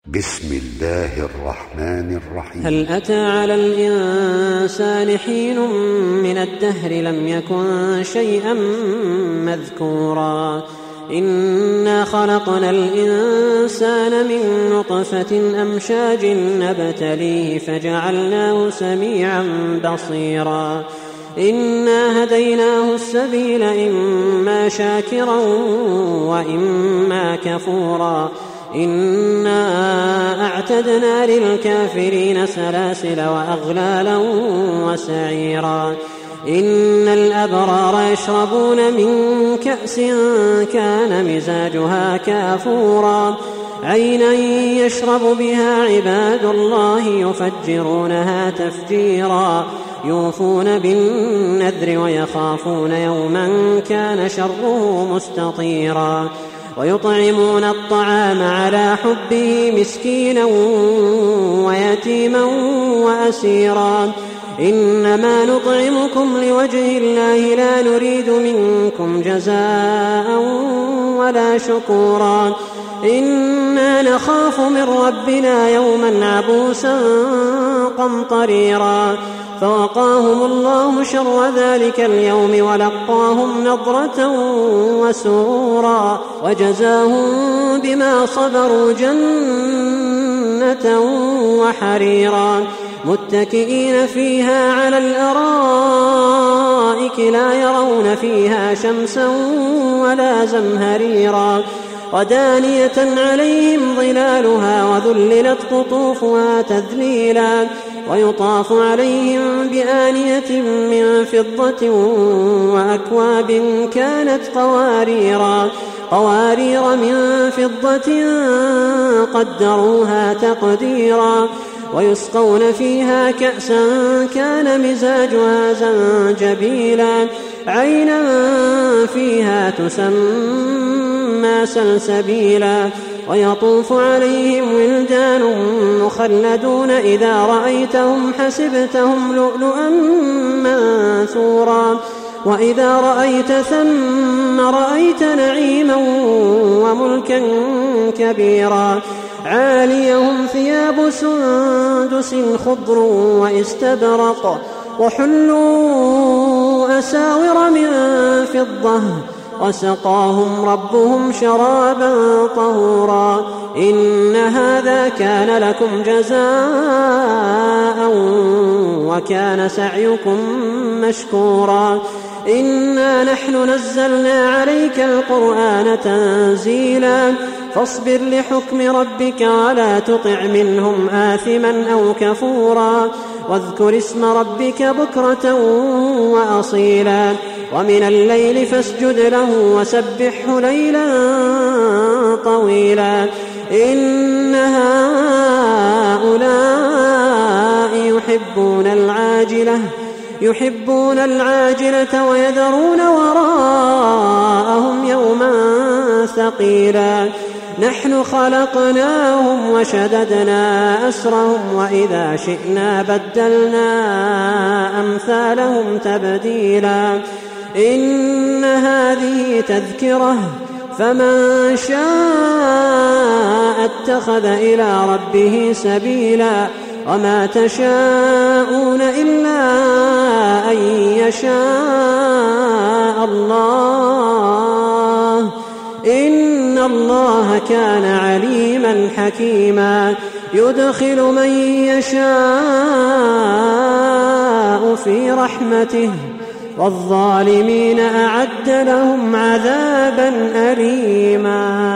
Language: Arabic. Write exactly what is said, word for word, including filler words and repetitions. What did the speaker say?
بسم الله الرحمن الرحيم. هل أتى على الإنسان حين من الدهر لم يكن شيئا مذكورا إنا خلقنا الإنسان من نطفة أمشاج نبتليه فجعلناه سميعا بصيرا إنا هديناه السبيل إما شاكرا وإما كفورا إنا أعتدنا للكافرين سلاسل وأغلالا وسعيرا إن الأبرار يشربون من كأس كان مزاجها كافورا عينا يشرب بها عباد الله يفجرونها تفجيرا يوفون بالنذر ويخافون يوما كان شره مستطيرا ويطعمون الطعام على حبه مسكينا ويتيما وأسيرا إنما نطعمكم لوجه الله لا نريد منكم جزاء ولا شكورا إنا نخاف من ربنا يوما عبوسا قمطريرا فوقاهم الله شر ذلك اليوم ولقاهم نضرة وسرورا وجزاهم بما صبروا جنة وحريرا متكئين فيها على الأرائك لا يرون فيها شمسا ولا زمهريرا ودانية عليهم ظلالها وذللت قطوفها تذليلا ويطاف عليهم بآنية من فضة وأكواب كانت قواريرا قوارير من فضة قدروها تقديرا ويسقون فيها كأسا كان مزاجها زنجبيلا عينا فيها تسمى سلسبيلا ويطوف عليهم ولدان مخلدون إذا رأيتهم حسبتهم لؤلؤا منثورا وإذا رأيت ثم رأيت نعيما وملكا كبيرا عاليهم ثياب سندس خضر واستبرق وحلوا أساور من فضة وسقاهم ربهم شرابا طهورا إن هذا كان لكم جزاء وكان سعيكم مشكورا إنا نحن نزلنا عليك القرآن تنزيلا فاصبر لحكم ربك ولا تطع منهم آثما أو كفورا واذكر اسم ربك بكرة وأصيلا ومن الليل فاسجد له وسبحه ليلا طويلا إن هؤلاء يحبون العاجلة يحبون العاجلة ويذرون وراءهم يوما ثقيلا نحن خلقناهم وشددنا أسرهم وإذا شئنا بدلنا أمثالهم تبديلا إن هذه تذكرة فمن شاء اتخذ إلى ربه سبيلا وما تشاءون إلا أن يشاء الله إن الله كان عليما حكيما يدخل من يشاء في رحمته والظالمين أعد لهم عذابا أليما.